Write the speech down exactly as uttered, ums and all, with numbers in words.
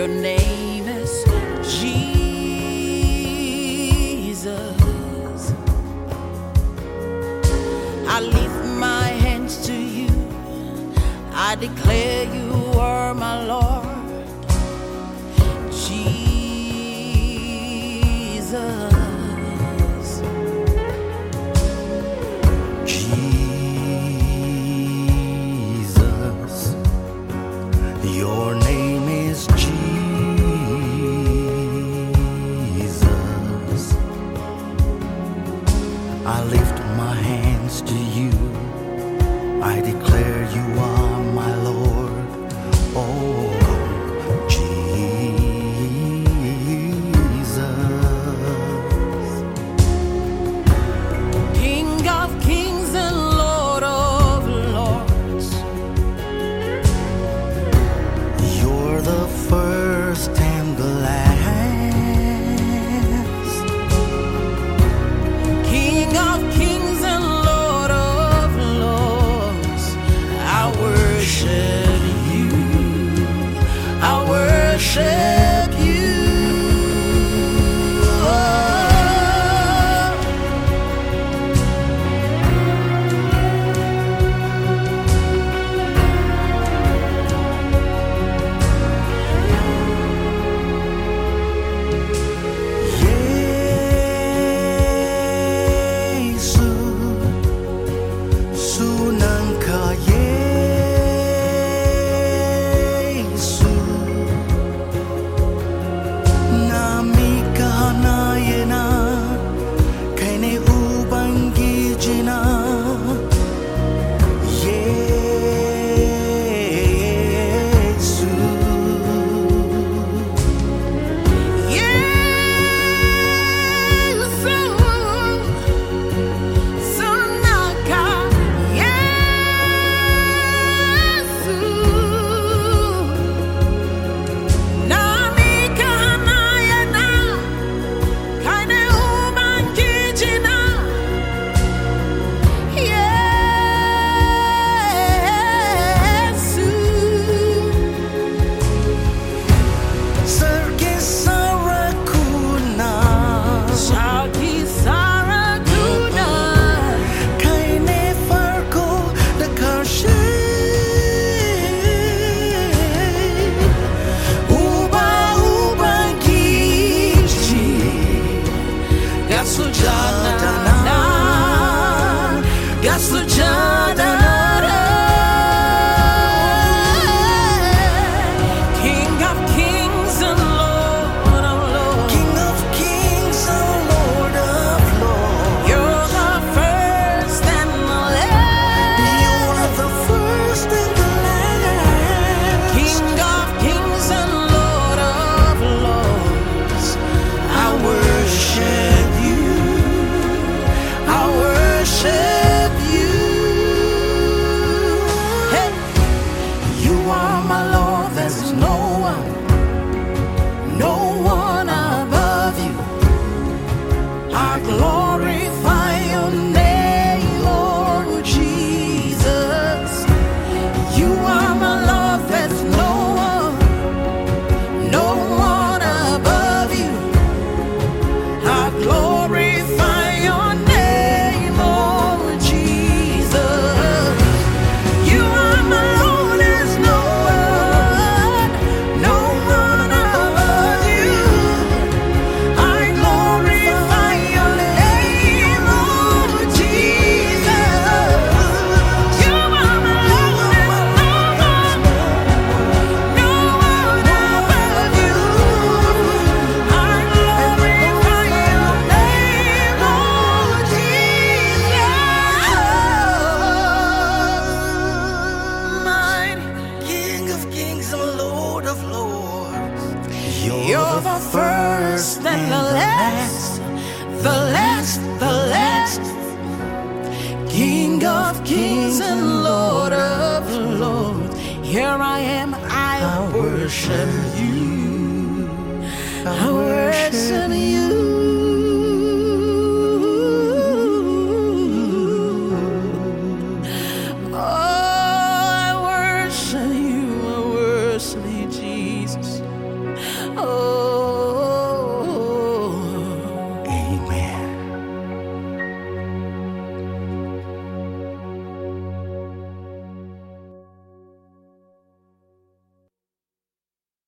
Your name is Jesus. I lift my hands to you. I declare you are my Lord. Jesus. Jesus. Your name is Jesus. I lift my hands to you. I declare you are my Lord. Oh, Jesus. King of kings and Lord of lords. You're the first and the last. King of kings and Lord of lords. I worship you. I worship you. Oh. Yesu, sunangka Yesu, nami kahanayena, kaine ubangijina. Yesu. King of kings and Lord of lords. King of kings and Lord of lords. You're the first and the last. You're the first and the last. King of kings and Lord of lords. I worship you. I worship you. Hey, you are my Lord. There's no one, no one above you. I glorify your name, Lord Jesus. You are my Lord. There's no one, no one above you. I glorify your name, Lord Jesus. You are my Lord. There's no one, no one above you. I glorify your name, Lord Jesus. You are my Lord. There's no one, no one above you. I glorify your name, Lord Jesus. Mighty King of kings and Lord of lords. You're the first and the last, the last, the last. King of kings and Lord of lords. Here I am, I worship you. I worship you.